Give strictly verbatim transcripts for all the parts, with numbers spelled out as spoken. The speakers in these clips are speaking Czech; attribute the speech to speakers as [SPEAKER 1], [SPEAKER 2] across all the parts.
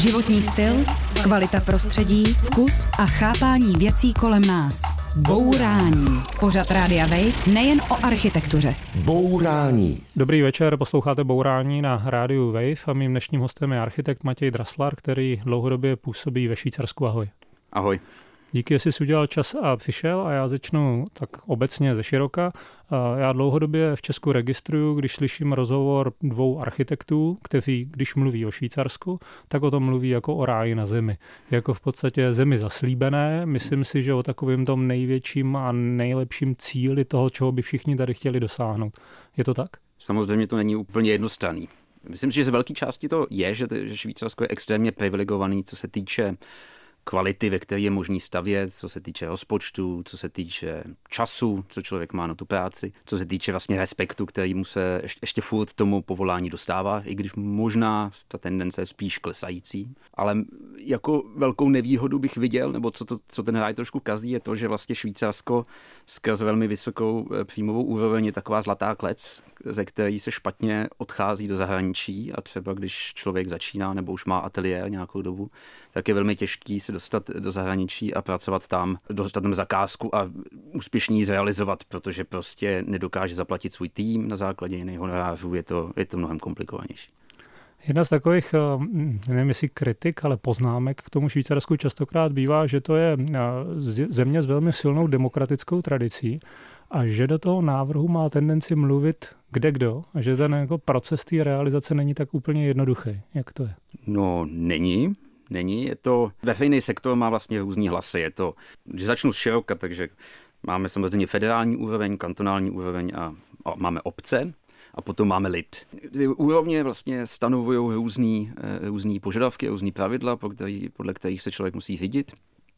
[SPEAKER 1] Životní styl, kvalita prostředí, vkus a chápání věcí kolem nás. Bourání. Pořad Rádia Wave nejen o architektuře.
[SPEAKER 2] Bourání.
[SPEAKER 3] Dobrý večer, posloucháte Bourání na Rádiu Wave a mým dnešním hostem je architekt Matěj Draslar, který dlouhodobě působí ve Švýcarsku. Ahoj.
[SPEAKER 4] Ahoj.
[SPEAKER 3] Díky, že jsi udělal čas a přišel a já začnu tak obecně ze široka. Já dlouhodobě v Česku registruju, když slyším rozhovor dvou architektů, kteří, když mluví o Švýcarsku, tak o tom mluví jako o ráji na zemi. Jako v podstatě zemi zaslíbené. Myslím si, že o takovém tom největším a nejlepším cíli toho, čeho by všichni tady chtěli dosáhnout. Je to tak?
[SPEAKER 4] Samozřejmě to není úplně jednostranný. Myslím si, že z velké části to je, že Švýcarsko je extrémně privilegovaný, co se týče kvality, ve které je možný stavět, co se týče rozpočtu, co se týče času, co člověk má na tu práci, co se týče vlastně respektu, který mu se ještě furt tomu povolání dostává, i když možná ta tendence je spíš klesající. Ale jako velkou nevýhodu bych viděl, nebo co, to, co ten ráj trošku kazí, je to, že vlastně Švýcarsko skrz velmi vysokou příjmovou úroveň je taková zlatá klec, ze které se špatně odchází do zahraničí a třeba když člověk začíná nebo už má ateliér nějakou dobu, tak je velmi těžký se dostat do zahraničí a pracovat tam, dostat tam zakázku a úspěšně ji zrealizovat, protože prostě nedokáže zaplatit svůj tým na základě jiných honorářů, je to, je to mnohem komplikovanější.
[SPEAKER 3] Jedna z takových, nevím jestli kritik, ale poznámek k tomu Švýcarsku častokrát bývá, že to je země s velmi silnou demokratickou tradicí a že do toho návrhu má tendenci mluvit kdekdo a že ten jako proces té realizace není tak úplně jednoduchý. Jak to je?
[SPEAKER 4] No, není. Není, je to, veřejný sektor má vlastně různý hlasy, je to, když začnu z široka, takže máme samozřejmě federální úroveň, kantonální úroveň a, a máme obce a potom máme lid. Ty úrovně vlastně stanovují různý, různý požadavky, různý pravidla, podle kterých se člověk musí řídit.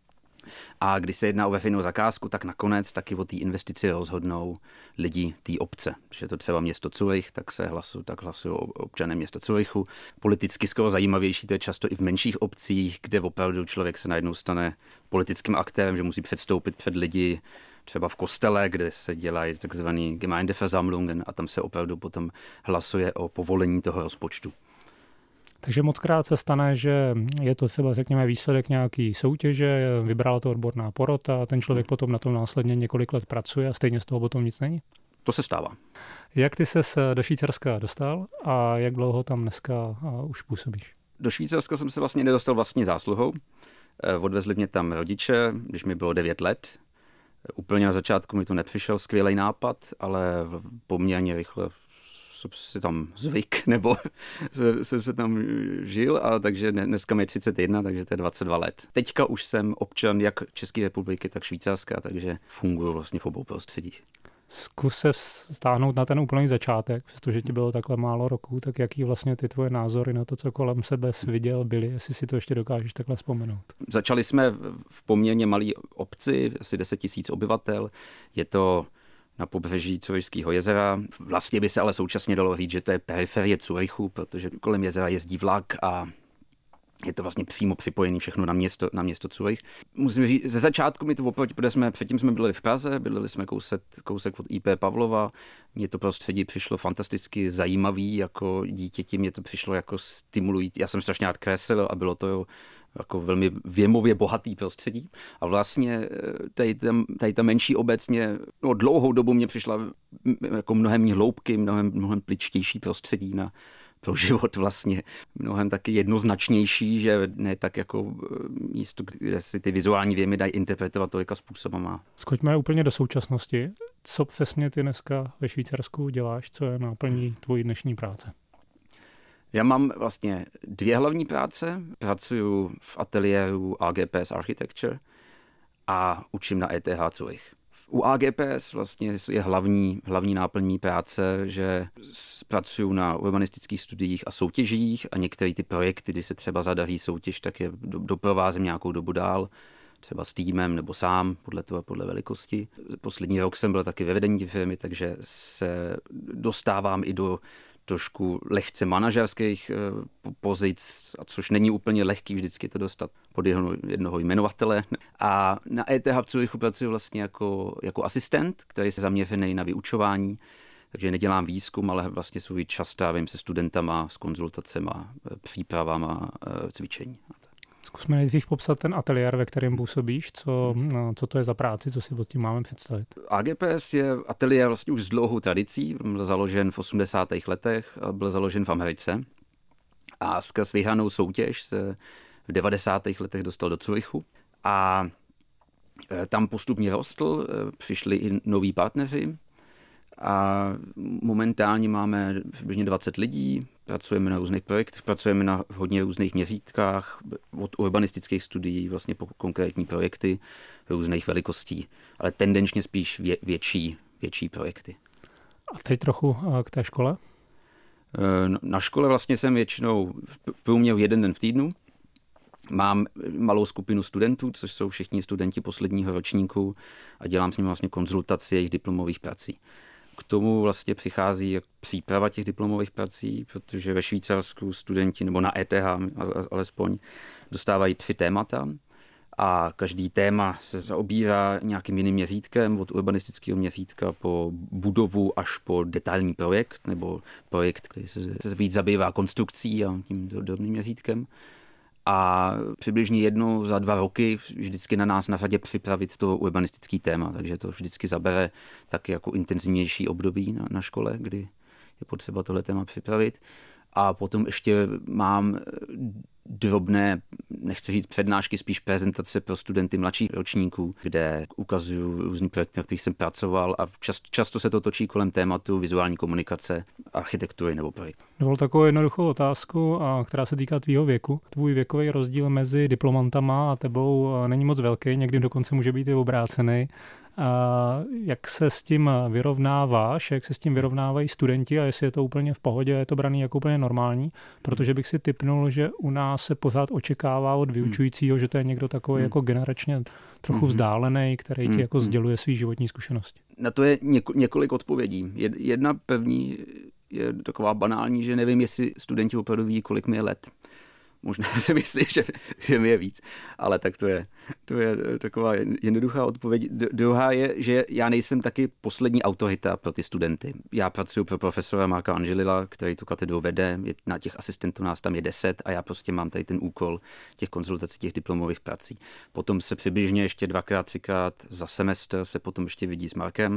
[SPEAKER 4] A když se jedná o veřejnou zakázku, tak nakonec taky o té investici rozhodnou lidi té obce. Když je to třeba město Zurich, tak se hlasují, tak hlasují občané města Zurichu. Politicky skoro zajímavější to je často i v menších obcích, kde opravdu člověk se najednou stane politickým aktérem, že musí předstoupit před lidi třeba v kostele, kde se dělají takzvaný Gemeindeversammlungen a tam se opravdu potom hlasuje o povolení toho rozpočtu.
[SPEAKER 3] Takže mockrát se stane, že je to třeba, řekněme, výsledek nějaký soutěže, vybrala to odborná porota, ten člověk potom na tom následně několik let pracuje a stejně z toho potom nic není?
[SPEAKER 4] To se stává.
[SPEAKER 3] Jak ty ses do Švýcarska dostal a jak dlouho tam dneska už působíš?
[SPEAKER 4] Do Švýcarska jsem se vlastně nedostal vlastní zásluhou. Odvezli mě tam rodiče, když mi bylo devět let. Úplně na začátku mi to nepřišel skvělý nápad, ale poměrně rychle si tam zvyk, nebo jsem se tam žil, a takže dneska mi je třicet jedna, takže to je dvacet dva let. Teďka už jsem občan jak České republiky, tak Švýcarska, takže funguji vlastně v obou prostředích.
[SPEAKER 3] Zkus se stáhnout na ten úplný začátek, přestože ti bylo takhle málo roků, tak jaký vlastně ty tvoje názory na to, co kolem sebe viděl, byly, jestli si to ještě dokážeš takhle vzpomenout? Začali
[SPEAKER 4] jsme v poměrně malé obci, asi deset tisíc obyvatel, je to na pobřeží Zurichského jezera. Vlastně by se ale současně dalo říct, že to je periferie Zurichu, protože kolem jezera jezdí vlak a je to vlastně přímo připojený všechno na město, na město Zurich. Musím říct, ze začátku mi to oproti, protože jsme, předtím jsme byli v Praze, bydleli jsme kousek, kousek od í pé Pavlova. Mně to prostředí přišlo fantasticky zajímavý, jako dítěti mě to přišlo jako stimulující. Já jsem strašně rád kreslil a bylo to jo, jako velmi věmově bohatý prostředí. A vlastně tady, tam, tady ta menší obec mě, no, dlouhou dobu mě přišla jako mnohem hloubky, mnohem, mnohem pličtější prostředí na pro život vlastně, mnohem taky jednoznačnější, že ne tak jako místo, kde si ty vizuální věmy dají interpretovat tolika způsobama.
[SPEAKER 3] Skočme úplně do současnosti. Co přesně ty dneska ve Švýcarsku děláš, co je náplní tvojí dnešní práce?
[SPEAKER 4] Já mám vlastně dvě hlavní práce. Pracuji v ateliéru A G P S Architecture a učím na E T H Zurich. U A G P S vlastně je hlavní, hlavní náplní práce, že pracuju na urbanistických studiích a soutěžích a některé ty projekty, kdy se třeba zadaří soutěž, tak je doprovázím nějakou dobu dál, třeba s týmem nebo sám, podle toho, podle velikosti. Poslední rok jsem byl taky ve vedení firmy, takže se dostávám i do trošku lehce manažerských pozic, a což není úplně lehký vždycky to dostat pod jednoho, jednoho jmenovatele. A na E T H v Zurichu pracuji vlastně jako, jako asistent, který je zaměřený na vyučování, Takže nedělám výzkum, ale vlastně svůj čas strávím se studentama, s konzultacema, přípravama, cvičení.
[SPEAKER 3] Zkusme nejdřív popsat ten ateliér, ve kterém působíš. Co, no, co to je za práci, co si pod tím máme představit?
[SPEAKER 4] A G P S je ateliér vlastně už s dlouhou tradicí. Byl založen v osmdesátých letech, byl založen v Americe. A skrz vyhranou soutěž se v devadesátých letech dostal do Curychu. A tam postupně rostl, přišli i noví partneři. A momentálně máme přibližně dvacet lidí, pracujeme na různých projektech, pracujeme na hodně různých měřítkách, od urbanistických studií vlastně po konkrétní projekty různých velikostí, ale tendenčně spíš vě, větší, větší projekty.
[SPEAKER 3] A teď trochu k té škole?
[SPEAKER 4] Na škole vlastně jsem většinou v průměru jeden den v týdnu. Mám malou skupinu studentů, což jsou všichni studenti posledního ročníku a dělám s nimi vlastně konzultaci jejich diplomových prací. K tomu vlastně přichází příprava těch diplomových prací, protože ve Švýcarsku studenti, nebo na E T H alespoň, dostávají tři témata a každý téma se zaobírá nějakým jiným měřítkem, od urbanistického měřítka po budovu až po detailní projekt, nebo projekt, který se víc zabývá konstrukcí a tím drobným měřítkem. A přibližně jednou za dva roky vždycky na nás na řadě připravit to urbanistický téma, takže to vždycky zabere taky jako intenzivnější období na, na škole, kdy je potřeba tohle téma připravit. A potom ještě mám drobné, nechci říct přednášky, spíš prezentace pro studenty mladších ročníků, kde ukazuju různý projekty, na kterých jsem pracoval a často, často se to točí kolem tématu vizuální komunikace, architektury nebo projektu.
[SPEAKER 3] Dovol takovou jednoduchou otázku, která se týká tvýho věku. Tvůj věkový rozdíl mezi diplomantama a tebou není moc velký, někdy dokonce může být i obrácený. A jak se s tím vyrovnáváš, jak se s tím vyrovnávají studenti a jestli je to úplně v pohodě, je to braný jako úplně normální, protože bych si tipnul, že u nás se pořád očekává od vyučujícího, že to je někdo takový hmm. jako generačně trochu vzdálený, který ti jako sděluje svý životní zkušenosti.
[SPEAKER 4] Na to je něko, několik odpovědí. Jedna první je taková banální, že nevím, jestli studenti opravdu ví, kolik mi je let. Možná si myslí, že, že mi je víc, ale tak to je, to je taková jednoduchá odpověď. Druhá je, že já nejsem taky poslední autorita pro ty studenty. Já pracuji pro profesora Marka Angelila, který tu katedru vede, na těch asistentů nás tam je deset a já prostě mám tady ten úkol těch konzultací, těch diplomových prací. Potom se přibližně ještě dvakrát, třikrát za semestr se potom ještě vidí s Markem,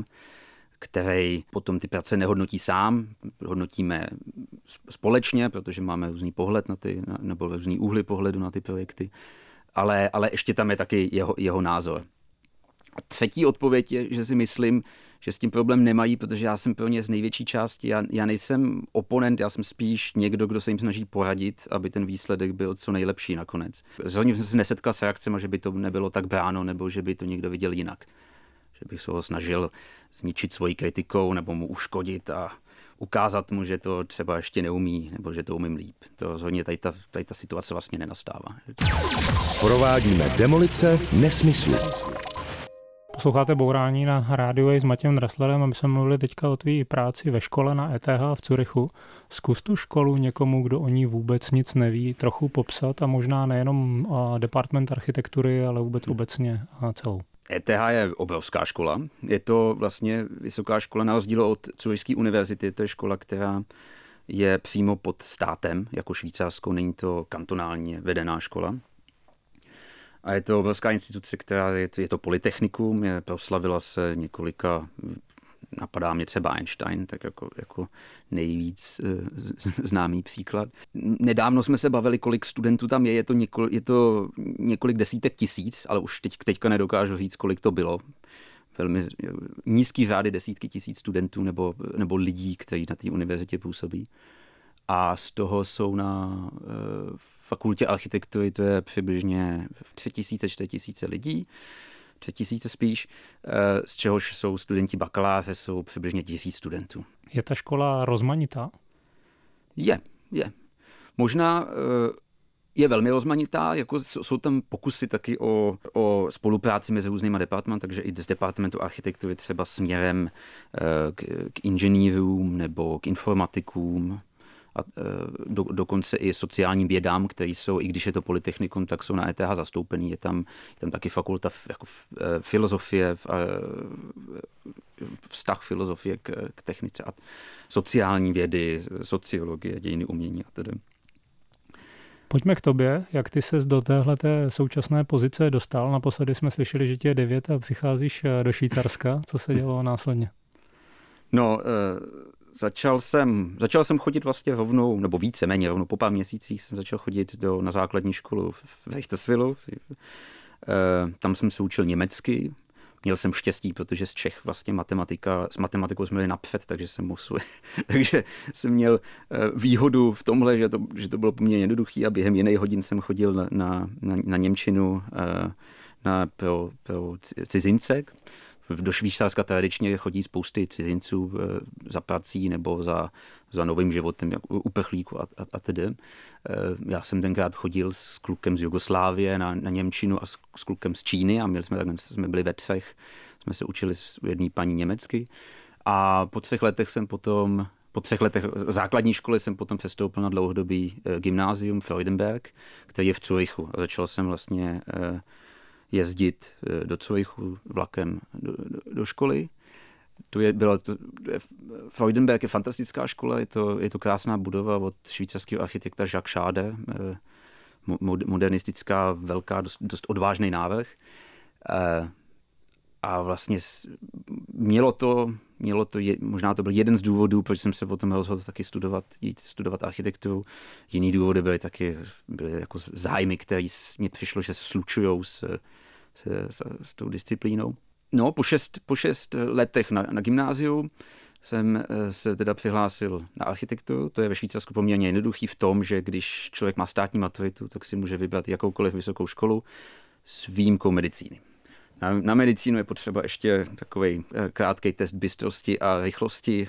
[SPEAKER 4] který potom ty práce nehodnotí sám, hodnotíme společně, protože máme různý pohled na ty, nebo různý úhly pohledu na ty projekty, ale, ale ještě tam je taky jeho, jeho názor. A třetí odpověď je, že si myslím, že s tím problém nemají, protože já jsem pro ně z největší části, já, já nejsem oponent, já jsem spíš někdo, kdo se jim snaží poradit, aby ten výsledek byl co nejlepší nakonec. Rozhodně jsem se nesetkal s reakcemi, že by to nebylo tak bráno, nebo že by to někdo viděl jinak. Že bych se ho snažil zničit svojí kritikou nebo mu uškodit a ukázat mu, že to třeba ještě neumí nebo že to umím líp. To rozhodně tady ta, tady ta situace vlastně nenastává.
[SPEAKER 2] Provádíme demolice nesmyslu.
[SPEAKER 3] Posloucháte Bourání na Rádiu Wave s Matějem Draslerem a my jsme mluvili teďka o tvý práci ve škole na E T H v Curychu. Zkus tu školu někomu, kdo o ní vůbec nic neví, trochu popsat a možná nejenom department architektury, ale vůbec obecně a celou.
[SPEAKER 4] E T H je obrovská škola. Je to vlastně vysoká škola na rozdíl od Curyšské univerzity. To je škola, která je přímo pod státem, jako Švýcarsko. Není to kantonálně vedená škola. A je to obrovská instituce, která je to, je to polytechnikum, je, proslavila se několika, napadá mě třeba Einstein, tak jako, jako nejvíc e, známý příklad. Nedávno jsme se bavili, kolik studentů tam je, je to, několik, je to několik desítek tisíc, ale už teď, teďka nedokážu říct, kolik to bylo. Velmi nízký řády desítky tisíc studentů nebo, nebo lidí, kteří na té univerzitě působí. A z toho jsou na e, fakultě architektury, to je přibližně tři tisíce, čtyři tisíce lidí, tři tisíce spíš, z čehož jsou studenti bakaláře, jsou přibližně tisíc studentů.
[SPEAKER 3] Je ta škola rozmanitá?
[SPEAKER 4] Je, je. Možná je velmi rozmanitá, jako jsou tam pokusy taky o, o spolupráci mezi různýma departmenty, takže i z departmentu architektury třeba směrem k, k inženýrům nebo k informatikům, a do, dokonce i sociálním vědám, které jsou, i když je to polytechnikum, tak jsou na E T H zastoupený. Je tam, je tam taky fakulta jako filozofie, vztah filozofie k, k technice a sociální vědy, sociologie, dějiny umění a tedy.
[SPEAKER 3] Pojďme k tobě, jak ty ses do téhleté současné pozice dostal. Naposledy jsme slyšeli, že ti je devět a přicházíš do Švýcarska. Co se dělo následně?
[SPEAKER 4] No, začal jsem, začal jsem chodit vlastně rovnou, nebo víceméně rovnou, po pár měsících jsem začal chodit do, na základní školu v Richterswilu. Tam jsem se učil německy. Měl jsem štěstí, protože z Čech vlastně matematika, s matematikou jsme měli napřed, takže jsem musel, takže jsem měl výhodu v tomhle, že to, že to bylo poměrně jednoduchý a během jiných hodin jsem chodil na, na, na němčinu na, pro, pro cizince. Do Švýcarska tradičně chodí spousty cizinců za prací nebo za, za novým životem, jako uprchlíků a, a, a tedy. Já jsem tenkrát chodil s klukem z Jugoslávie na, na němčinu a s, s klukem z Číny a měli jsme, tak jsme byli ve třech, jsme se učili u jedné paní německy a po třech letech jsem potom, po třech letech základní školy jsem potom přestoupil na dlouhodobý gymnázium Freudenberg, který je v Curychu a začal jsem vlastně jezdit do Curychu vlakem do, do, do školy. To je, bylo to, Freudenberg je fantastická škola, je to, je to krásná budova od švýcarského architekta Jacques Schade, modernistická, velká, dost, dost odvážný návrh. A vlastně mělo to, mělo to je, možná to byl jeden z důvodů, proč jsem se potom rozhodl taky studovat, jít studovat architekturu. Jiný důvody byly taky byly jako zájmy, které mně přišlo, že se slučujou s, s, s, s tou disciplínou. No, po šest, po šest letech na, na gymnáziu jsem se teda přihlásil na architekturu. To je ve Švýcarsku poměrně jednoduchý v tom, že když člověk má státní maturitu, tak si může vybrat jakoukoliv vysokou školu s výjimkou medicíny. Na, na medicínu je potřeba ještě takový krátký test bystrosti a rychlosti,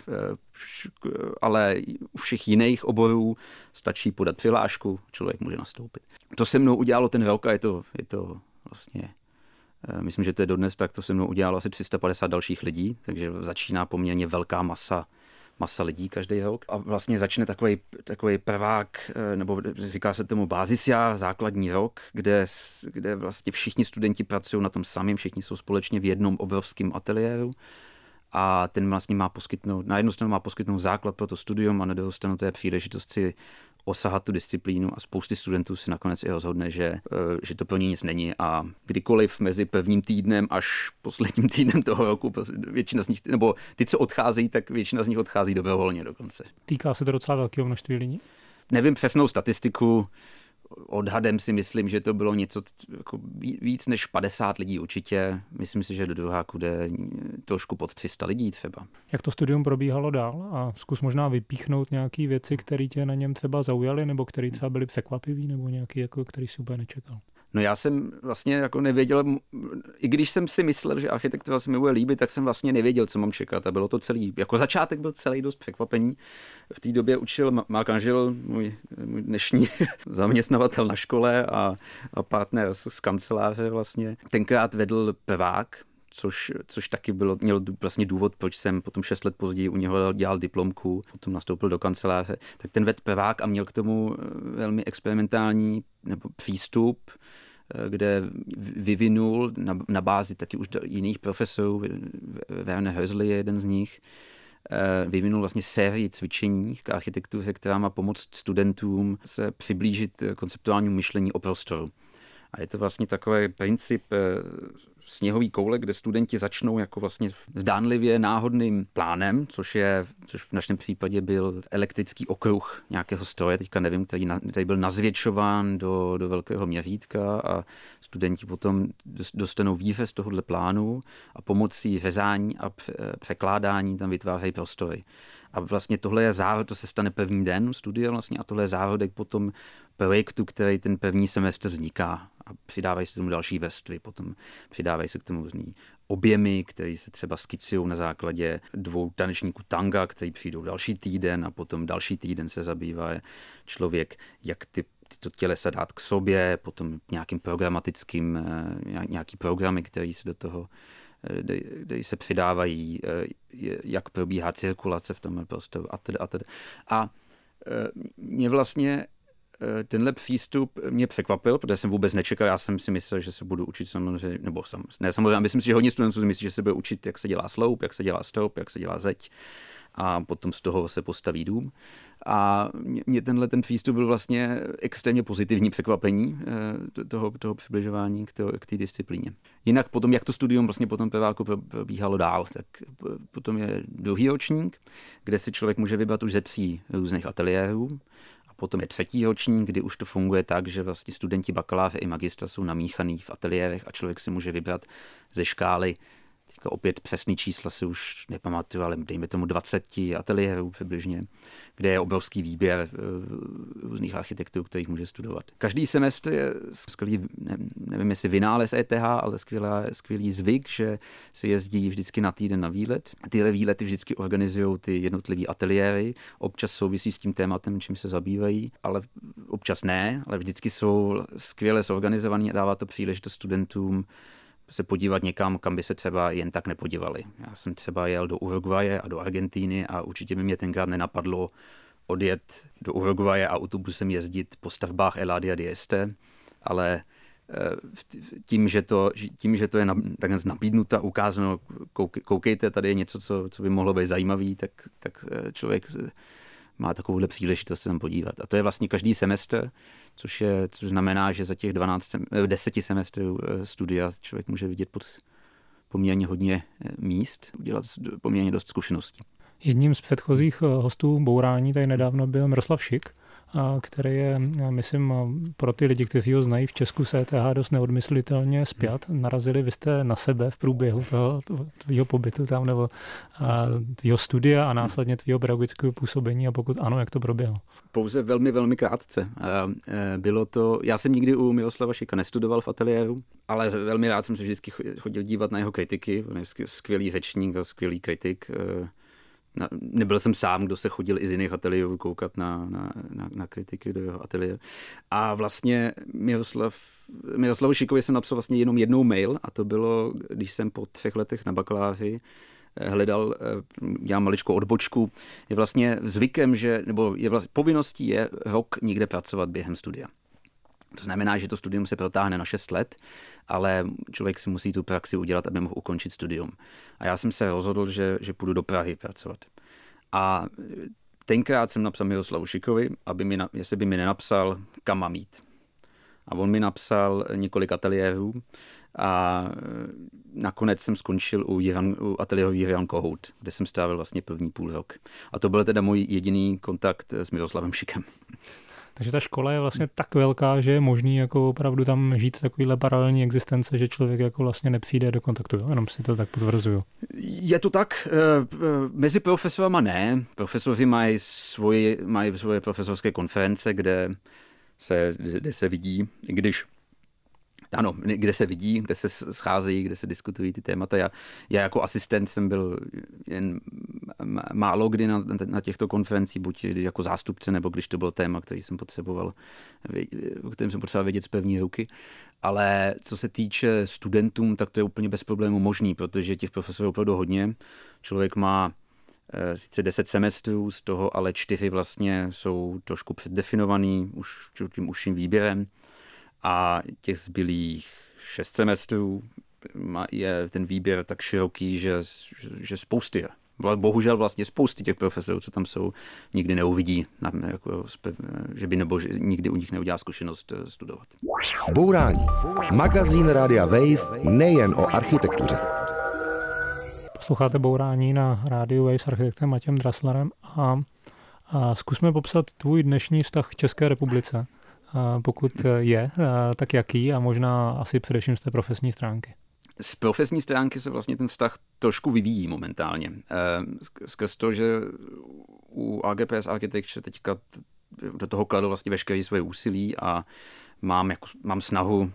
[SPEAKER 4] ale u všech jiných oborů stačí podat přihlášku, člověk může nastoupit. To se mnou udělalo ten rok a je to, je to vlastně, myslím, že to je dodnes, tak to se mnou udělalo asi tři sta padesát dalších lidí, takže začíná poměrně velká masa masa lidí každý rok a vlastně začne takový, takový prvák, nebo říká se tomu bázisjár, základní rok, kde, kde vlastně všichni studenti pracují na tom samém, všichni jsou společně v jednom obrovském ateliéru a ten vlastně má poskytnout, na jednu stranu má poskytnout základ pro to studium a na druhou stranu to je příležitost si osahat tu disciplínu a spousty studentů si nakonec i rozhodne, že, že to pro ně nic není a kdykoliv mezi prvním týdnem až posledním týdnem toho roku, většina z nich, nebo ty, co odcházejí, tak většina z nich odchází dobrovolně dokonce. Týká se to docela velkého množství lidí? Nevím přesnou statistiku, odhadem si myslím, že to bylo něco jako víc než padesát lidí určitě. Myslím si, že do druháku jde trošku pod tři sta lidí třeba. Jak to studium probíhalo dál? A zkus možná vypíchnout nějaké věci, které tě na něm třeba zaujaly, nebo které třeba byly překvapivý, nebo nějaký, jako, který si úplně nečekal. No já jsem vlastně jako nevěděl, i když jsem si myslel, že architektura se mi bude líbit, tak jsem vlastně nevěděl, co mám čekat. A bylo to celý, jako začátek byl celý dost překvapení. V té době učil Mark Angel, můj, můj dnešní zaměstnavatel na škole a, a partner z, z kanceláře vlastně. Tenkrát vedl prvák, což, což taky bylo, měl vlastně důvod, proč jsem potom šest let později u něho dělal diplomku, potom nastoupil do kanceláře. Tak ten vedl prvák a měl k tomu velmi experimentální nebo přístup, kde vyvinul na, na bázi taky už jiných profesorů, Werner Hösli je jeden z nich, vyvinul vlastně sérii cvičení k architektuře, která má pomoct studentům se přiblížit konceptuálnímu myšlení o prostoru. A je to vlastně takový princip sněhový koule, kde studenti začnou jako vlastně zdánlivě náhodným plánem, což je, což v našem případě byl elektrický okruh nějakého stroje, teďka nevím, který, na, který byl nazvětšován do, do velkého měřítka a studenti potom dostanou výřez tohohle plánu a pomocí řezání a překládání tam vytvářejí prostory. A vlastně tohle je závod, to se stane první den studia vlastně a tohle je závodek potom projektu, který ten první semestr vzniká a přidávají se k tomu další vrstvy, potom přidávají se k tomu různý objemy, které se třeba skicují na základě dvou tanečníků tanga, který přijdou další týden a potom další týden se zabývá člověk, jak ty tyto tělesa dát k sobě, potom nějakým programatickým, nějaký programy, které se do toho kde, kde se přidávají, jak probíhá cirkulace v tomhle prostoru a tedy a tedy. A mě vlastně tenhle přístup mě překvapil, protože jsem vůbec nečekal, já jsem si myslel, že se budu učit samozřejmě, nebo sam, ne samozřejmě, myslím si, že hodně studentů si myslí, že se bude učit, jak se dělá sloup, jak se dělá stoup, jak se dělá zeď a potom z toho se postaví dům. A mě tenhle ten přístup byl vlastně extrémně pozitivní překvapení toho, toho přibližování k, to, k té disciplíně. Jinak potom, jak to studium vlastně potom peváku probíhalo dál, tak potom je druhý ročník, kde si člověk může vybrat už ze tří různých ateliérů. Potom je třetí ročník, kdy už to funguje tak, že vlastně studenti bakaláře i magistra jsou namíchaný v ateliérech a člověk si může vybrat ze škály. Teďka opět přesný čísla si už nepamatuju, ale dejme tomu dvacet ateliérů přibližně, kde je obrovský výběr různých architektů, kterých může studovat. Každý semestr je skvělý, ne, nevím jestli vynález E T H, ale skvělý, skvělý zvyk, že se jezdí vždycky na týden na výlet. Tyhle výlety vždycky organizují ty jednotlivý ateliéry, občas souvisí s tím tématem, čím se zabývají, ale občas ne, ale vždycky jsou skvěle zorganizovaný a dává to příležitost studentům se podívat někam, kam by se třeba jen tak nepodívali. Já jsem třeba jel do Uruguaye a do Argentíny a určitě by mě tenkrát nenapadlo odjet do Uruguaye a autobusem jezdit po stavbách Eladia Dieste, ale tím, že to, tím, že to je takhle nabídnuto, ukázáno, koukejte, tady je něco, co, co by mohlo být zajímavý, tak, tak člověk má takovouhle příležitost se tam podívat. A to je vlastně každý semestr, což, je, což znamená, že za těch dvanáct, deset semestrů studia člověk může vidět pod poměrně hodně míst, udělat poměrně dost zkušeností.
[SPEAKER 3] Jedním z předchozích hostů bourání tady nedávno byl Miroslav Šik, který je, myslím, pro ty lidi, kteří ho znají v Česku s E T H dost neodmyslitelně spjat. Narazili vy jste na sebe v průběhu toho tvýho pobytu tam, nebo tvýho studia a následně tvýho pedagogického působení, a pokud ano, jak to proběhlo?
[SPEAKER 4] Pouze velmi, velmi krátce. Bylo to, já jsem nikdy u Miroslava Šika nestudoval v ateliéru, ale velmi rád jsem se vždycky chodil dívat na jeho kritiky. On je skvělý řečník a skvělý kritik. Nebyl jsem sám, kdo se chodil i z jiných ateliérů koukat na, na, na, na kritiky do jeho ateliéru. A vlastně Miroslav, Miroslavu Šikovi jsem napsal vlastně jenom jednou mail a to bylo, když jsem po třech letech na bakaláři hledal, dělám maličkou odbočku, je vlastně zvykem, že, nebo je vlastně, povinností je rok někde pracovat během studia. To znamená, že to studium se protáhne na šest let, ale člověk si musí tu praxi udělat, aby mohl ukončit studium. A já jsem se rozhodl, že, že půjdu do Prahy pracovat. A tenkrát jsem napsal Miroslavu Šikovi, aby mi, jestli by mi nenapsal, kam mám jít. A on mi napsal několik ateliérů a nakonec jsem skončil u, Jiran, u ateliéru Jiran Kohout, kde jsem strávil vlastně první půl rok. A to byl teda můj jediný kontakt s Miroslavem Šikem.
[SPEAKER 3] Takže ta škola je vlastně tak velká, že je možný jako opravdu tam žít takovýhle paralelní existence, že člověk jako vlastně nepřijde do kontaktu. Jo? Jenom si to tak potvrzuju.
[SPEAKER 4] Je to tak. Mezi profesorama ne. Profesoři mají svoje, mají svoje profesorské konference, kde se, kde se vidí, když Ano, kde se vidí, kde se scházejí, kde se diskutují ty témata. Já, já jako asistent jsem byl jen málo kdy na, na těchto konferencích, buď jako zástupce, nebo když to bylo téma, který jsem potřeboval, o kterém jsem potřeboval vědět z první ruky. Ale co se týče studentům, tak to je úplně bez problému možný, protože těch profesorů opravdu hodně. Člověk má sice deset semestrů, z toho ale čtyři vlastně jsou trošku předdefinovaný už tím užším výběrem. A těch zbylých šest semestrů je ten výběr tak široký, že, že spousty, bohužel vlastně spousty těch profesorů, co tam jsou, nikdy neuvidí, jako, že by nebo že nikdy u nich neudělá zkušenost studovat.
[SPEAKER 2] Bourání. Magazín Rádia Wave nejen o architektuře.
[SPEAKER 3] Posloucháte Bourání na rádiu Wave s architektem Matějem Draslerem a, a zkusme popsat tvůj dnešní vztah k České republice. Pokud je, tak jaký a možná asi především z té profesní stránky?
[SPEAKER 4] Z profesní stránky se vlastně ten vztah trošku vyvíjí momentálně. Skrz to, že u A G P S Architecture teďka do toho kladu vlastně veškeré svoje úsilí a mám, jako, mám snahu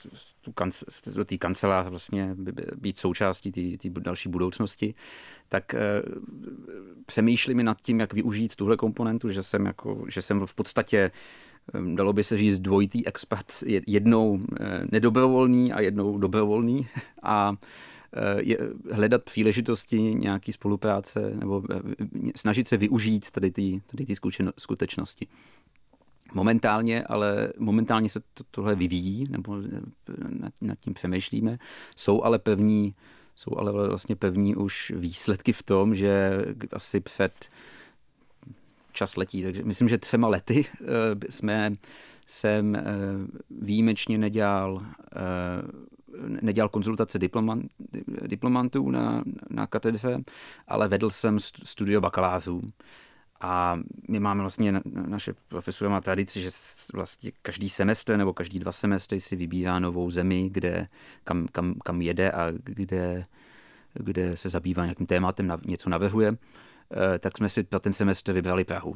[SPEAKER 4] do té kanceláře vlastně být součástí té další budoucnosti, tak přemýšlím nad tím, jak využít tuhle komponentu, že jsem, jako, že jsem v podstatě dalo by se říct dvojitý expert, jednou nedobrovolný a jednou dobrovolný. A je, hledat příležitosti nějaký spolupráce nebo snažit se využít tady ty, tady ty skutečnosti. Momentálně, ale momentálně se to, tohle vyvíjí, nebo nad, nad tím přemýšlíme. Jsou ale pevní, jsou ale vlastně pevní už výsledky v tom, že asi před čas letí, takže myslím, že třema lety jsme jsem výjimečně nedělal, nedělal konzultace diploman, diplomantů na, na katedře, ale vedl jsem studio bakalářů. A my máme vlastně, naše profesura má tradici, že vlastně každý semestr nebo každý dva semestry si vybírá novou zemi, kde, kam, kam, kam jede a kde, kde se zabývá nějakým tématem, něco navrhuje. Tak jsme si pro ten semestr vybrali Prahu.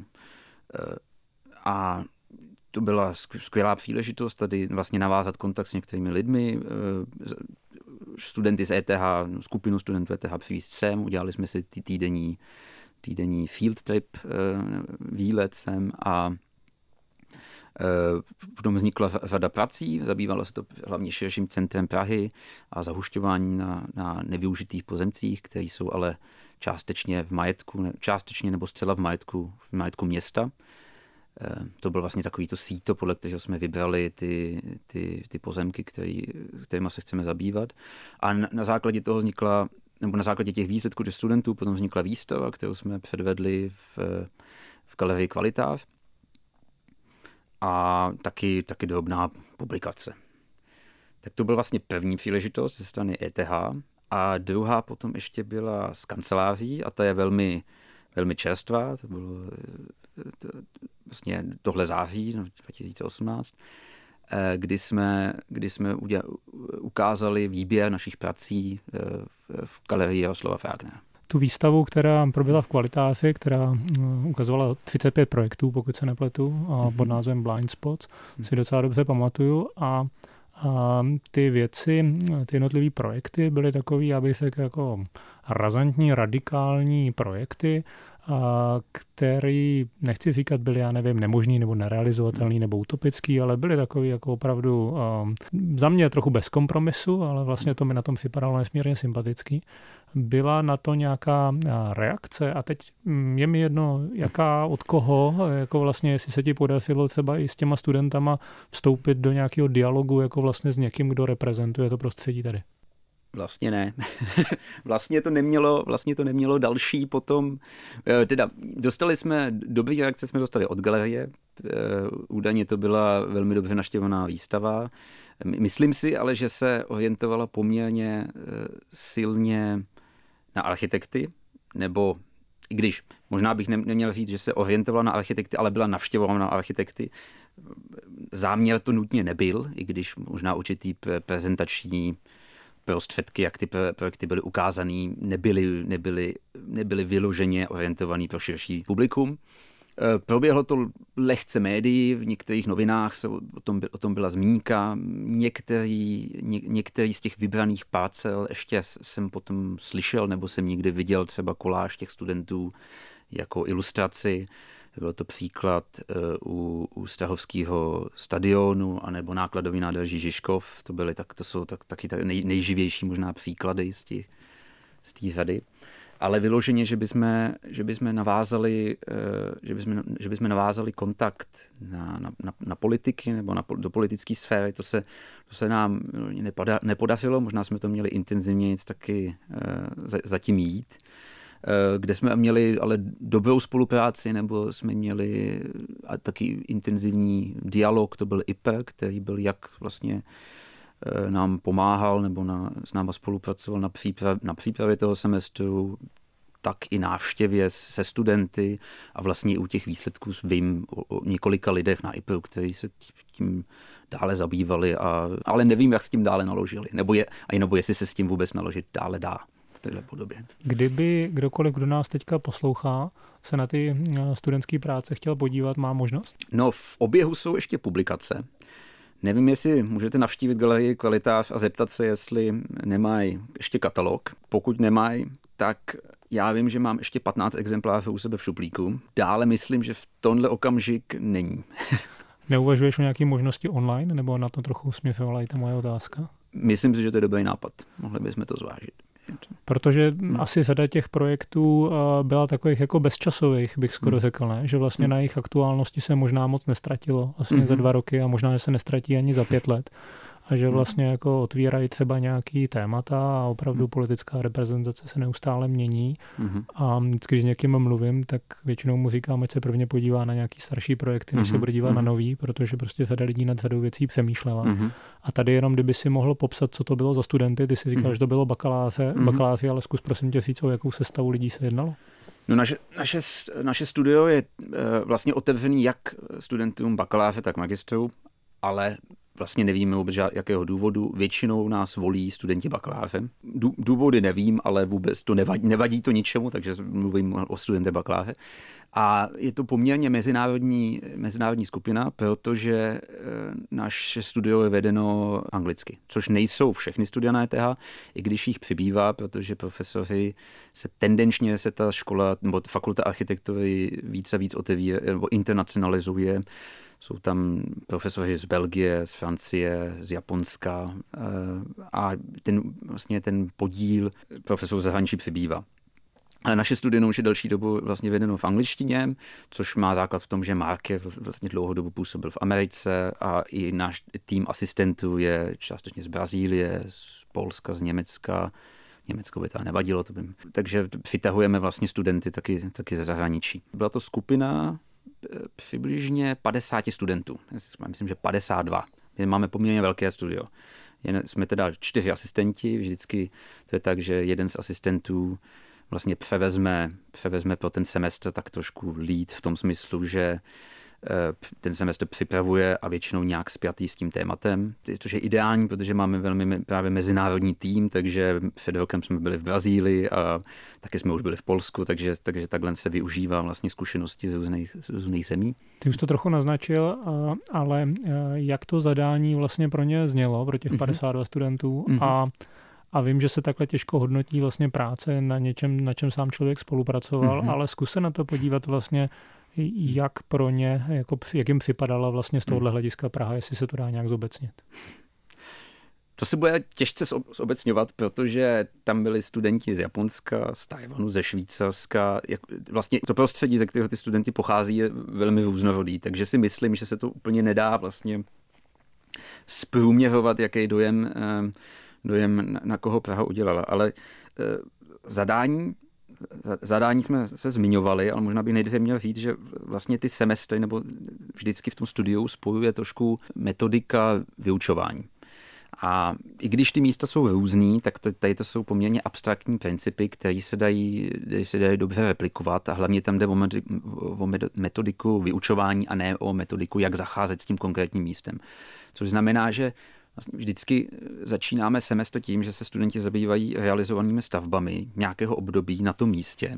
[SPEAKER 4] A to byla skvělá příležitost tady vlastně navázat kontakt s některými lidmi. Studenty z E T H, skupinu studentů E T H přivést sem, udělali jsme si ty týdenní týdenní field trip, výlet sem a potom vznikla řada prací, zabývalo se to hlavně širším centrem Prahy a zahušťování na, na nevyužitých pozemcích, které jsou ale částečně v majetku, částečně nebo zcela v majetku, v majetku města. To byl vlastně takový to síto, podle kterého jsme vybrali ty, ty, ty pozemky, který, kterými se chceme zabývat. A na, na základě toho vznikla nebo na základě těch výsledků těch studentů potom vznikla výstava, kterou jsme předvedli v, v galerii Kvalitář a taky, taky drobná publikace. Tak to byla vlastně první příležitost ze strany E T H a druhá potom ještě byla z kanceláří a ta je velmi, velmi čerstvá, to bylo to, vlastně tohle září dva tisíce osmnáct, kdy jsme, kdy jsme ukázali výběr našich prací v galerii Jaroslava Frágnera.
[SPEAKER 3] Tu výstavu, která proběhla v Kvalitáři, která ukazovala třicet pět projektů, pokud se nepletu, a pod názvem Blind Spots, si docela dobře pamatuju a, a ty věci, ty jednotlivé projekty byly takový, já bych řekl, jako razantní, radikální projekty, a který, nechci říkat, byly, já nevím, nemožný nebo nerealizovatelný nebo utopický, ale byly takový jako opravdu um, za mě trochu bez kompromisu, ale vlastně to mi na tom připadalo nesmírně sympatický. Byla na to nějaká reakce a teď je mi jedno, jaká od koho, jako vlastně, jestli se ti podařilo třeba i s těma studentama vstoupit do nějakého dialogu jako vlastně s někým, kdo reprezentuje to prostředí tady.
[SPEAKER 4] Vlastně ne. vlastně to nemělo, vlastně to nemělo další potom. Teda dostali jsme, dobrý reakce jsme dostali od galerie. Údajně to byla velmi dobře navštěvovaná výstava. Myslím si ale, že se orientovala poměrně silně na architekty, nebo i když možná bych neměl říct, že se orientovala na architekty, ale byla navštěvována na architekty. Záměr to nutně nebyl, i když možná určitý prezentační prostředky, jak ty projekty byly ukázané, nebyly, nebyly, nebyly vyloženě orientovaný pro širší publikum. Proběhlo to lehce médií, v některých novinách se o tom, o tom byla zmínka. Některý, ně, některý z těch vybraných parcel ještě jsem potom slyšel, nebo jsem někdy viděl třeba koláž těch studentů jako ilustraci. Byl to příklad u, u Strahovského stadionu anebo nákladový nádrží Žižkov. To byly tak, to jsou tak, taky tak nej, nejživější možná příklady z té z té řady. Ale vyloženě, že bychom, že bychom navázali, že bychom, že bychom navázali kontakt na, na, na, na politiky nebo na, do politické sféry, to se, to se nám nepoda, nepodařilo. Možná jsme to měli intenzivně taky zatím jít, kde jsme měli ale dobrou spolupráci, nebo jsme měli taky intenzivní dialog, to byl I P E, který byl jak vlastně nám pomáhal nebo na, s náma spolupracoval na, příprav, na přípravě toho semestru, tak i návštěvě se studenty a vlastně u těch výsledků vím o, o několika lidech na I P E, kteří se tím dále zabývali, a, ale nevím, jak s tím dále naložili, nebo, je, a nebo jestli se s tím vůbec naložit dále dá v téhle podobě.
[SPEAKER 3] Kdyby kdokoliv, kdo nás teďka poslouchá, se na ty studentské práce chtěl podívat, má možnost?
[SPEAKER 4] No, v oběhu jsou ještě publikace. Nevím, jestli můžete navštívit galerii Kvalitář a zeptat se, jestli nemají ještě katalog. Pokud nemají, tak já vím, že mám ještě patnáct exemplářů u sebe v šuplíku. Dále myslím, že v tomhle okamžik není.
[SPEAKER 3] Neuvažuješ o nějaké možnosti online, nebo na to trochu směřovala i ta moje otázka?
[SPEAKER 4] myslím si, že to je dobrý nápad. Mohli bychom to zvážit.
[SPEAKER 3] Protože hmm. asi řada těch projektů byla takových jako bezčasových, bych skoro hmm. řekl, ne? Že vlastně hmm. na jejich aktuálnosti se možná moc nestratilo vlastně hmm. za dva roky a možná, že se nestratí ani za pět let. A že vlastně jako otvírají třeba nějaký témata a opravdu hmm. politická reprezentace se neustále mění. Hmm. A vždycky, když s někým mluvím, tak většinou mu říkám, ať se prvně podívá na nějaký starší projekty, než hmm. se bude dívat hmm. na nový, protože prostě řada lidí nad řadou věcí přemýšlela. Hmm. A tady jenom, kdyby si mohl popsat, co to bylo za studenty, ty si říkal, hmm. že to bylo bakaláře, hmm. bakaláři, ale zkus prosím tě říct, o jakou sestavu lidí se jednalo.
[SPEAKER 4] No naše, naše, naše studio je uh, vlastně otevřený jak studentům bakaláře, tak magistrů, ale vlastně nevíme vůbec jakého důvodu. Většinou nás volí studenti bakaláře. Důvody nevím, ale vůbec to nevadí, nevadí to ničemu, takže mluvím o studente bakaláře. A je to poměrně mezinárodní, mezinárodní skupina, protože naše studio je vedeno anglicky, což nejsou všechny studia na E T H, i když jich přibývá, protože profesoři se tendenčně se ta škola nebo fakulta architektury víc a víc otevírá nebo internacionalizuje. Jsou tam profesoři z Belgie, z Francie, z Japonska a ten, vlastně ten podíl profesorů zahraničí přibývá. Ale naše studium už je delší dobu vlastně vedeno v angličtině, což má základ v tom, že Mark je vlastně dlouhou dobu působil v Americe a i náš tým asistentů je částečně z Brazílie, z Polska, z Německa. Německo by to nevadilo. To by... Takže přitahujeme vlastně studenty taky, taky ze zahraničí. Byla to skupina přibližně padesát studentů. Myslím, že padesát dva. My máme poměrně velké studio. Jen, jsme teda čtyři asistenti. Vždycky to je tak, že jeden z asistentů vlastně převezme, převezme pro ten semestr tak trošku lead v tom smyslu, že ten semestr připravuje a většinou nějak spjatý s tím tématem, což je ideální, protože máme velmi právě mezinárodní tým, takže před rokem jsme byli v Brazílii a taky jsme už byli v Polsku, takže, takže takhle se využívá vlastně zkušenosti z různých, z různých zemí.
[SPEAKER 3] Ty už to trochu naznačil, ale jak to zadání vlastně pro ně znělo, pro těch padesát dva mm-hmm. studentů mm-hmm. a A vím, že se takhle těžko hodnotí vlastně práce na něčem, na čem sám člověk spolupracoval, mm-hmm. ale zkus se na to podívat vlastně, jak pro ně, jako, jak jim připadala vlastně z tohohle hlediska Praha, jestli se to dá nějak zobecnit.
[SPEAKER 4] To se bude těžce zobecňovat, protože tam byli studenti z Japonska, z Tajvanu, ze Švýcarska. Vlastně to prostředí, ze kterého ty studenti pochází, je velmi různorodý, takže si myslím, že se to úplně nedá vlastně zprůměrovat, jaký dojem dojem, na koho Praha udělala. Ale e, zadání, zadání jsme se zmiňovali, ale možná bych nejdříve měl říct, že vlastně ty semestry nebo vždycky v tom studiu spojuje trošku metodika vyučování. A i když ty místa jsou různý, tak tady to jsou poměrně abstraktní principy, které se dají, se dají dobře replikovat a hlavně tam jde o metodiku vyučování a ne o metodiku, jak zacházet s tím konkrétním místem. Což znamená, že vlastně vždycky začínáme semestr tím, že se studenti zabývají realizovanými stavbami nějakého období na tom místě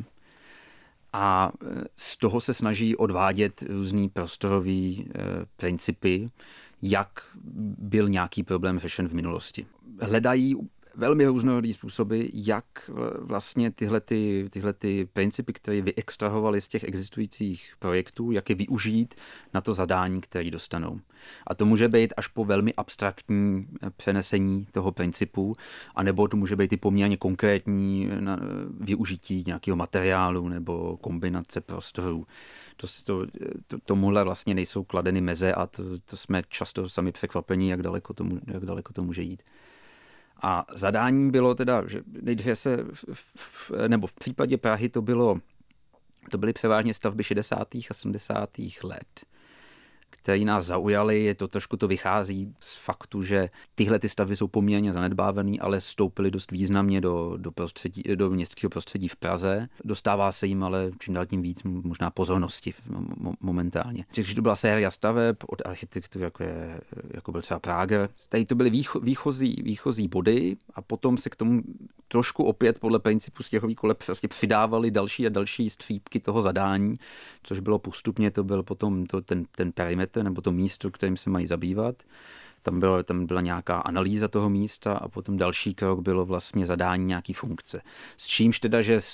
[SPEAKER 4] a z toho se snaží odvádět různý prostorový e, principy, jak byl nějaký problém řešen v minulosti. Hledají velmi různorodý způsoby, jak vlastně tyhle, ty, tyhle ty principy, které vyextrahovali z těch existujících projektů, jak je využít na to zadání, které dostanou. A to může být až po velmi abstraktní přenesení toho principu, anebo to může být i poměrně konkrétní využití nějakého materiálu nebo kombinace prostorů. To, to, to, tomuhle vlastně nejsou kladeny meze a to, to jsme často sami překvapení, jak daleko to, jak daleko to může jít. A zadání bylo teda, že nejdříve se, v, nebo v případě Prahy to bylo, to byly převážně stavby šedesátých a sedmdesátých let, které nás zaujaly. Je to trošku to vychází z faktu, že tyhle ty stavby jsou poměrně zanedbávané, ale stoupily dost významně do, do, prostředí, do městského prostředí v Praze. Dostává se jim ale čím dál tím víc možná pozornosti momentálně. Takže to byla série staveb od architektů, jako, je, jako byl třeba Prager. Tady to byly výcho, výchozí, výchozí body a potom se k tomu trošku opět podle principu stěhový koleb vlastně přidávaly další a další střípky toho zadání, což bylo postupně, to byl potom to, ten, ten perimetr nebo to místo, kterým se mají zabývat. Tam, bylo, tam byla nějaká analýza toho místa a potom další krok bylo vlastně zadání nějaký funkce. S čímž teda, že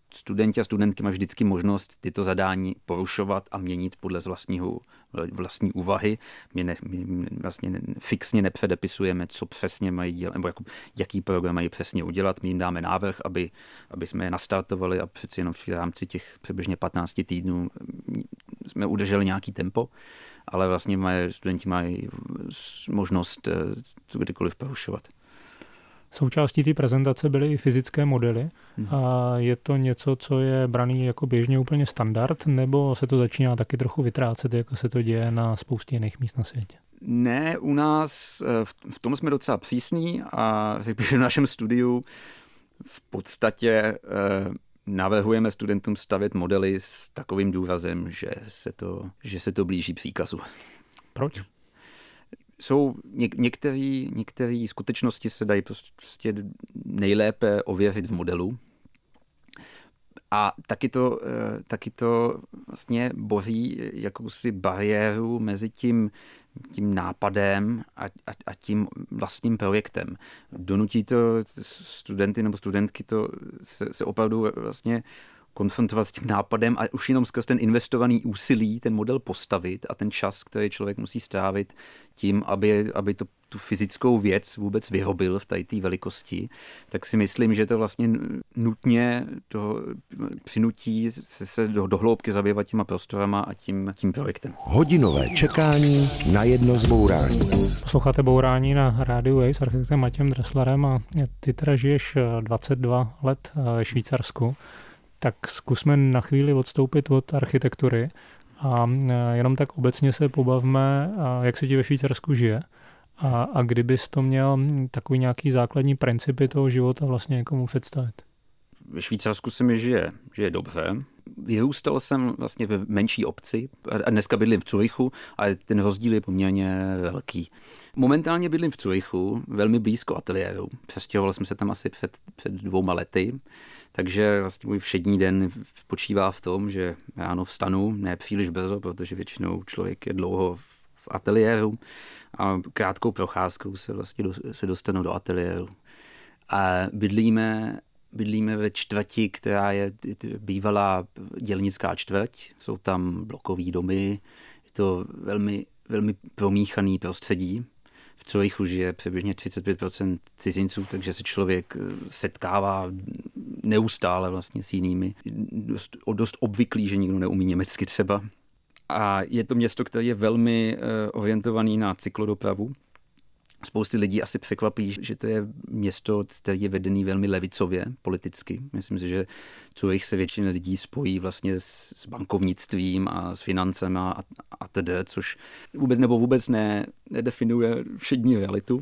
[SPEAKER 4] studenti a studentky mají vždycky možnost tyto zadání porušovat a měnit podle vlastního, vlastní úvahy. My, ne, my vlastně ne, fixně nepředepisujeme, co přesně mají dělat, nebo jako, jaký program mají přesně udělat. My jim dáme návrh, aby, aby jsme je nastartovali a přeci jenom v rámci těch přibližně patnácti týdnů jsme udrželi nějaký tempo, ale vlastně mají, studenti mají možnost to kdykoliv porušovat.
[SPEAKER 3] Součástí té prezentace byly i fyzické modely. Hmm. A je to něco, co je braný jako běžně úplně standard, nebo se to začíná taky trochu vytrácet, jako se to děje na spoustě jiných míst na světě?
[SPEAKER 4] Ne, u nás v tom jsme docela přísní a v našem studiu v podstatě navrhujeme studentům stavět modely s takovým důrazem, že se to, že se to blíží příkazu.
[SPEAKER 3] Proč?
[SPEAKER 4] Jsou něk- některé některé skutečnosti se dají prostě nejlépe ověřit v modelu. A taky to, taky to vlastně boří jakousi bariéru mezi tím, tím nápadem a, a, a tím vlastním projektem. Donutí to studenty nebo studentky to se, se opravdu vlastně konfrontovat s tím nápadem a už jenom skrz ten investovaný úsilí ten model postavit a ten čas, který člověk musí strávit tím, aby, aby to, tu fyzickou věc vůbec vyrobil v té velikosti, tak si myslím, že to vlastně nutně to přinutí se, se do, do hloubky zabývat těma prostorama a tím, tím projektem.
[SPEAKER 2] Hodinové čekání na jedno zbourání.
[SPEAKER 3] Posloucháte Bourání na rádiu Wave s architektem Matějem Dresslerem a ty teda žiješ dvacet dva let ve Švýcarsku. Tak zkusme na chvíli odstoupit od architektury a jenom tak obecně se pobavme, jak se ti ve Švýcarsku žije a, a kdybys to měl takový nějaký základní principy toho života vlastně někomu představit.
[SPEAKER 4] Ve Švýcarsku se mi žije, žije dobře. Vyrůstal jsem vlastně ve menší obci a dneska bydlím v Curychu, ale ten rozdíl je poměrně velký. Momentálně bydlím v Curychu, velmi blízko ateliéru. Přestěhoval jsem se tam asi před, před dvouma lety, takže vlastně můj všední den spočívá v tom, že ráno vstanu, ne příliš brzo, protože většinou člověk je dlouho v ateliéru a krátkou procházkou se vlastně do, se dostanu do ateliéru. A bydlíme Bydlíme ve čtvrti, která je bývalá dělnická čtvrť. Jsou tam blokové domy, je to velmi, velmi promíchaný prostředí. V Curychu žije přibližně třicet pět procent cizinců, takže se člověk setkává neustále vlastně s jinými. Dost, dost obvyklý, že nikdo neumí německy třeba. A je to město, které je velmi orientované na cyklodopravu. Spousty lidí asi překvapí, že to je město, které je vedený velmi levicově politicky. Myslím si, že Zurich se většina lidí spojí vlastně s, s bankovnictvím a s financema a, a tedy, což vůbec nebo vůbec ne, nedefinuje všední realitu.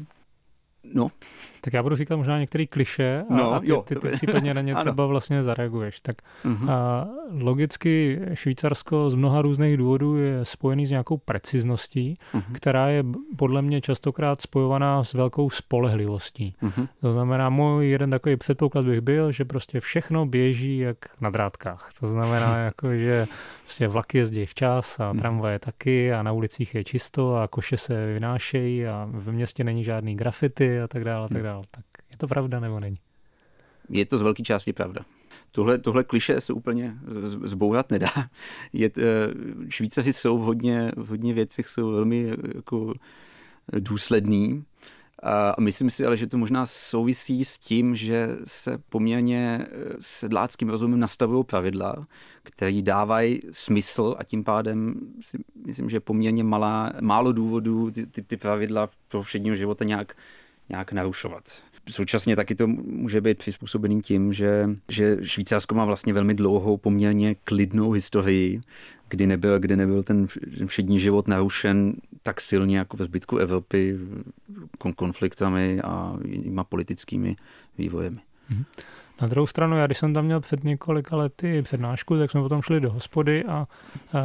[SPEAKER 4] No.
[SPEAKER 3] Tak já budu říkat možná některé klišé a,
[SPEAKER 4] no,
[SPEAKER 3] a ty,
[SPEAKER 4] jo,
[SPEAKER 3] ty, ty případně na ně třeba vlastně zareaguješ. Tak uh-huh. a logicky Švýcarsko z mnoha různých důvodů je spojený s nějakou precizností, uh-huh. která je podle mě častokrát spojovaná s velkou spolehlivostí. Uh-huh. To znamená, můj jeden takový předpoklad bych byl, že prostě všechno běží jak na drátkách. To znamená, jako, že prostě vlaky jezdí včas a tramvaje taky a na ulicích je čisto a koše se vynášejí a ve městě není žádný grafity a tak dále, a tak dále. Tak je to pravda nebo není?
[SPEAKER 4] Je to z velké části pravda. Tohle, tohle klišé se úplně zbourat nedá. Je, Švýcaři jsou v hodně, v hodně věcech jsou velmi jako důsledný. A myslím si ale, že to možná souvisí s tím, že se poměrně sedláckým rozumem nastavují pravidla, které dávají smysl a tím pádem si myslím, že poměrně malá, málo důvodů ty, ty, ty pravidla pro všedního života nějak, nějak narušovat. Současně taky to může být přizpůsobený tím, že, že Švýcarsko má vlastně velmi dlouhou, poměrně klidnou historii, kdy nebyl, kdy nebyl ten všední život narušen tak silně jako ve zbytku Evropy konfliktami a jinýma politickými vývojemi.
[SPEAKER 3] Na druhou stranu, já když jsem tam měl před několika lety přednášku, tak jsme potom šli do hospody a, a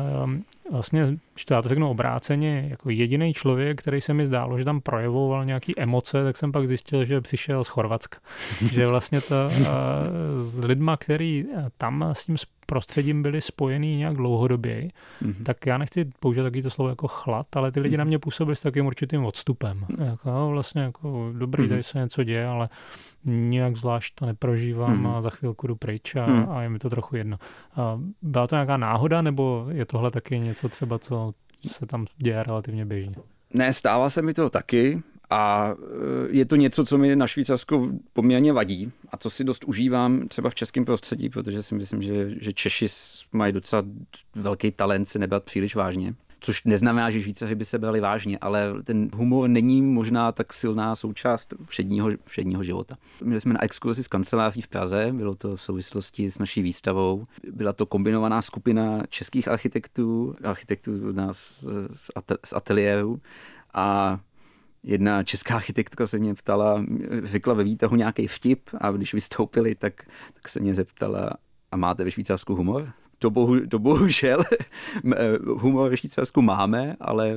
[SPEAKER 3] vlastně, že já to řeknu obráceně, jako jediný člověk, který se mi zdálo, že tam projevoval nějaký emoce, tak jsem pak zjistil, že přišel z Chorvatska. Že vlastně to a, s lidma, který tam s tím prostředím byli spojený nějak dlouhodoběji, mm-hmm. tak já nechci použít taky to slovo jako chlad, ale ty lidi mm-hmm. na mě působili s takým určitým odstupem. Mm-hmm. Jako, vlastně jako dobrý, mm-hmm. tady se něco děje, ale nějak zvlášť to neprožívám mm-hmm. a za chvilku jdu pryč a, mm-hmm. a je mi to trochu jedno. A byla to nějaká náhoda, nebo je tohle taky něco třeba, co se tam děje relativně běžně?
[SPEAKER 4] Ne, stává se mi to taky. A je to něco, co mi na Švýcarsku poměrně vadí a co si dost užívám třeba v českém prostředí, protože si myslím, že, že Češi mají docela velký talent se nebrat příliš vážně. Což neznamená, že Švýcaři by se brali vážně, ale ten humor není možná tak silná součást všedního, všedního života. Měli jsme na exkurzi z kanceláří v Praze, bylo to v souvislosti s naší výstavou. Byla to kombinovaná skupina českých architektů, architektů u nás z ateliéru a jedna česká architektka se mě ptala, řekla ve výtahu nějaký vtip a když vystoupili, tak, tak se mě zeptala, a máte ve Švýcarsku humor? To, bohu, to bohužel humor ve Švýcarsku máme, ale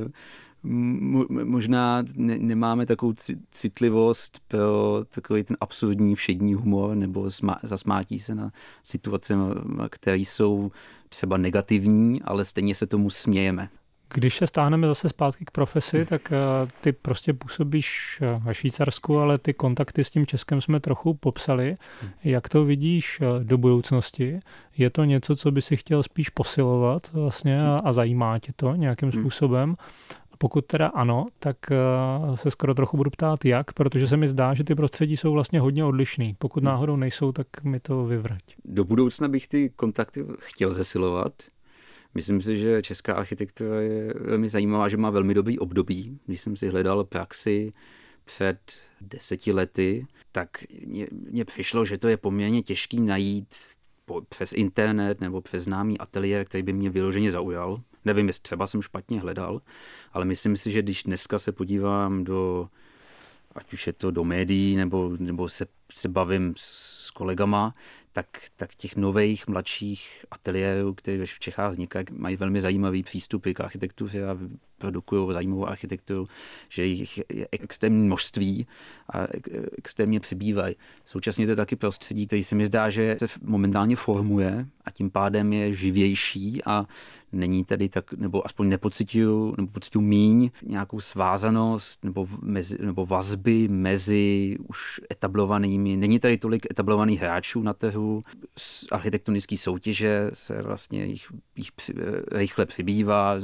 [SPEAKER 4] možná ne, nemáme takovou citlivost pro takový ten absurdní všední humor nebo smá, zasmátí se na situace, které jsou třeba negativní, ale stejně se tomu smějeme.
[SPEAKER 3] Když se stáhneme zase zpátky k profesi, tak ty prostě působíš ve Švýcarsku, ale ty kontakty s tím Českem jsme trochu popsali. Jak to vidíš do budoucnosti? Je to něco, co by si chtěl spíš posilovat vlastně a, a zajímá tě to nějakým způsobem? Pokud teda ano, tak se skoro trochu budu ptát jak, protože se mi zdá, že ty prostředí jsou vlastně hodně odlišný. Pokud náhodou nejsou, tak mi to vyvrať.
[SPEAKER 4] Do budoucna bych ty kontakty chtěl zesilovat. Myslím si, že česká architektura je velmi zajímavá, že má velmi dobrý období. Když jsem si hledal praxi před deseti lety, tak mně, mně přišlo, že to je poměrně těžký najít po, přes internet nebo přes známý ateliér, který by mě vyloženě zaujal. Nevím, jestli třeba jsem špatně hledal, ale myslím si, že když dneska se podívám do, ať už je to do médií, nebo, nebo se, se bavím s kolegama, tak, tak těch nových, mladších ateliérů, které v Čechách vznikají, mají velmi zajímavý přístupy k architektuře a produkují zajímavou architekturu, že jich je extrémní množství a extrémně přibývají. Současně to je taky prostředí, který se mi zdá, že se momentálně formuje a tím pádem je živější a není tady tak, nebo aspoň nepocituju, nebo pocituju míň nějakou svázanost nebo, mezi, nebo vazby mezi už etablovanými. Není tady tolik etablovaných hráčů na trhu. Z architektonické soutěže se vlastně jich, jich rychle přibývá,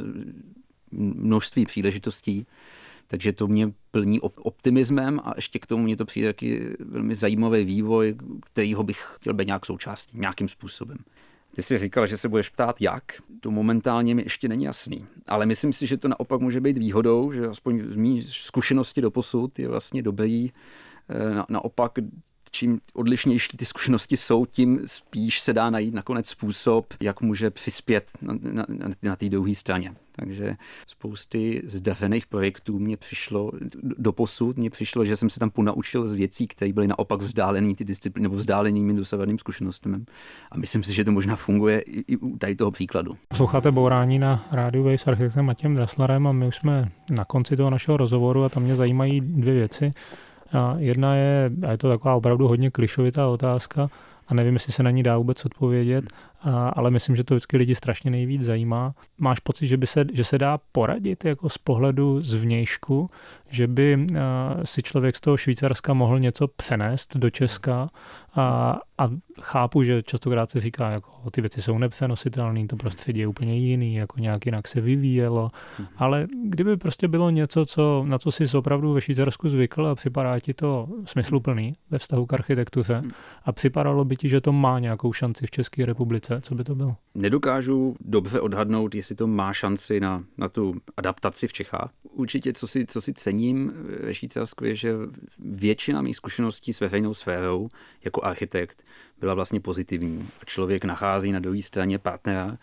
[SPEAKER 4] množství příležitostí, takže to mě plní optimismem a ještě k tomu mě to přijde taky velmi zajímavý vývoj, kterýho bych chtěl být nějak součástí, nějakým způsobem. Ty jsi říkal, že se budeš ptát jak, to momentálně mi ještě není jasný, ale myslím si, že to naopak může být výhodou, že aspoň z mý zkušenosti doposud je vlastně dobrý, na, naopak čím odlišnější ty zkušenosti jsou, tím spíš se dá najít nakonec způsob, jak může přispět na, na, na, na té druhé straně. Takže spousty zdařených projektů mě přišlo, doposud mě přišlo, že jsem se tam ponaučil z věcí, které byly naopak vzdálený ty disciplíny, nebo vzdálený mým dosavadným zkušenostem. A myslím si, že to možná funguje i, i u tady toho příkladu.
[SPEAKER 3] Posloucháte Bourání na rádiu Wave s architektem Matějem Dresslerem a my už jsme na konci toho našeho rozhovoru a tam mě zajímají dvě věci. A jedna je, a je to taková opravdu hodně klišovitá otázka a nevím, jestli se na ní dá vůbec odpovědět, a, ale myslím, že to vždycky lidi strašně nejvíc zajímá. Máš pocit, že, by se, že se dá poradit jako z pohledu zvnějšku, že by a, si člověk z toho Švýcarska mohl něco přenést do Česka a, a chápu, že častokrát se říká, jako ty věci jsou nepřenositelné, to prostředí je úplně jiný, jako nějak jinak se vyvíjelo, ale kdyby prostě bylo něco, co, na co jsi opravdu ve Švýcarsku zvykl a připadá ti to smysluplný ve vztahu k architektuře a připadalo by ti, že to má nějakou šanci v České republice, co by to bylo?
[SPEAKER 4] Nedokážu dobře odhadnout, jestli to má šanci na, na tu adaptaci v Čechách. Určitě, co si, co si cením ve Švýcarsku, je, že většina mých zkušeností s veřejnou sférou jako architekt byla vlastně pozitivní. Člověk nachází na druhé straně partnera,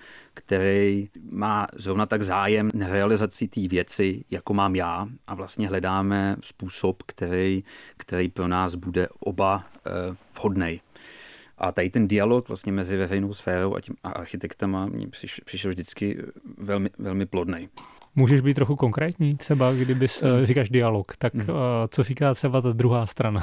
[SPEAKER 4] který má zrovna tak zájem na realizaci té věci, jako mám já, a vlastně hledáme způsob, který, který pro nás bude oba eh, vhodnej. A tady ten dialog vlastně mezi veřejnou sférou a, tím, a architektama mě přišel vždycky velmi, velmi plodnej.
[SPEAKER 3] Můžeš být trochu konkrétní? Třeba kdybys, říkáš dialog, tak mm. co říká třeba ta druhá strana?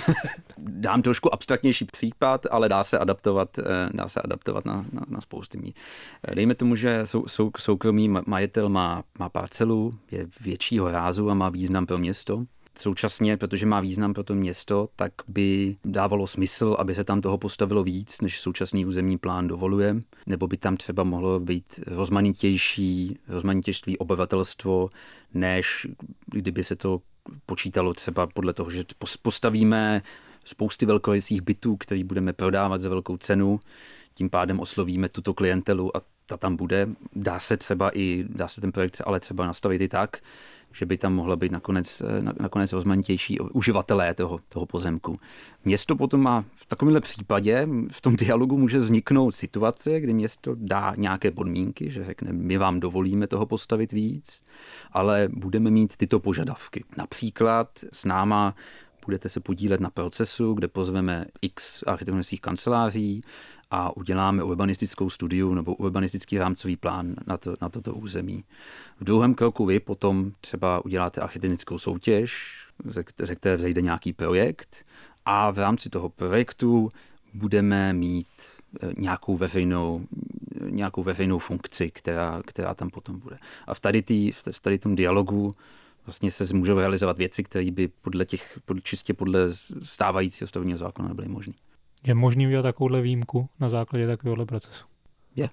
[SPEAKER 4] Dám trošku abstraktnější případ, ale dá se adaptovat, dá se adaptovat na, na, na spousty míst. Dejme tomu, že sou, sou, soukromý majitel má, má parcelu, je většího rázu a má význam pro město. Současně, protože má význam pro to město, tak by dávalo smysl, aby se tam toho postavilo víc, než současný územní plán dovoluje, nebo by tam třeba mohlo být rozmanitější, rozmanitější obyvatelstvo, než kdyby se to počítalo třeba podle toho, že postavíme spousty velkorysých bytů, které budeme prodávat za velkou cenu, tím pádem oslovíme tuto klientelu a ta tam bude. Dá se třeba i, dá se ten projekt ale třeba nastavit i tak, že by tam mohla být nakonec, nakonec rozmanitější uživatelé toho, toho pozemku. Město potom má v takovémhle případě, v tom dialogu může vzniknout situace, kdy město dá nějaké podmínky, že řekne, my vám dovolíme toho postavit víc, ale budeme mít tyto požadavky. Například s náma budete se podílet na procesu, kde pozveme x architektonických kanceláří a uděláme urbanistickou studiu nebo urbanistický rámcový plán na, to, na toto území. V druhém kroku vy potom třeba uděláte architektonickou soutěž, ze které vzejde nějaký projekt a v rámci toho projektu budeme mít nějakou veřejnou, nějakou veřejnou funkci, která, která tam potom bude. A v tady, tý, v tady tom dialogu vlastně se můžou realizovat věci, které by podle těch, čistě podle stávajícího stavebního zákona nebyly možné.
[SPEAKER 3] Je možný udělat takovouhle výjimku na základě takovéhohle procesu?
[SPEAKER 4] Je.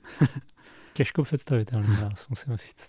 [SPEAKER 3] Těžko představitelný nás, musím říct.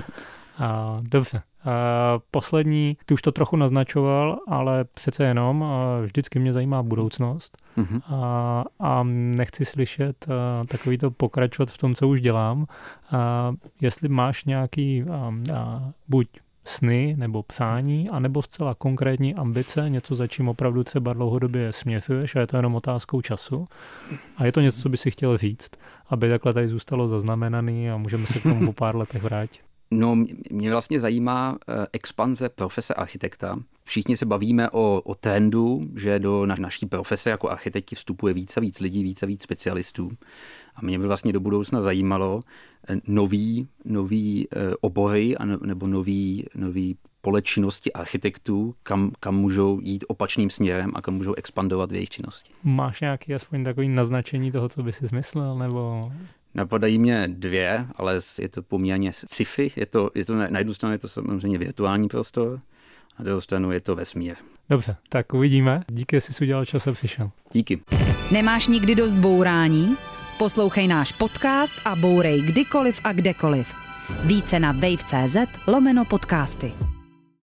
[SPEAKER 3] A, dobře. A poslední, ty už to trochu naznačoval, ale přece jenom vždycky mě zajímá budoucnost mm-hmm. a, a nechci slyšet a, takový to pokračovat v tom, co už dělám. A, jestli máš nějaký a, a, buď sny nebo psání, anebo zcela konkrétní ambice, něco, za čím opravdu třeba dlouhodobě směřuješ a je to jenom otázkou času. A je to něco, co by si chtěl říct, aby takhle tady zůstalo zaznamenaný a můžeme se k tomu po pár letech vrátit.
[SPEAKER 4] No, mě vlastně zajímá expanze profese architekta. Všichni se bavíme o, o trendu, že do na, naší profese jako architekti vstupuje víc a víc lidí, víc a víc specialistů. A mě by vlastně do budoucna zajímalo nový, nový obory a nebo nový, nový pole činnosti architektů, kam, kam můžou jít opačným směrem a kam můžou expandovat v jejich činnosti.
[SPEAKER 3] Máš nějaký aspoň takový naznačení toho, co by si zmyslel, nebo...
[SPEAKER 4] Napadají mě dvě, ale je to poměrně sci-fi. Je to, je to, na jednu stranu je to samozřejmě virtuální prostor, na druhou stranu je to vesmír.
[SPEAKER 3] Dobře, tak uvidíme. Díky, že jsi udělal čas a přišel.
[SPEAKER 4] Díky.
[SPEAKER 1] Nemáš nikdy dost bourání? Poslouchej náš podcast a bourej kdykoliv a kdekoliv. Více na wave tečka cz lomeno podcasty.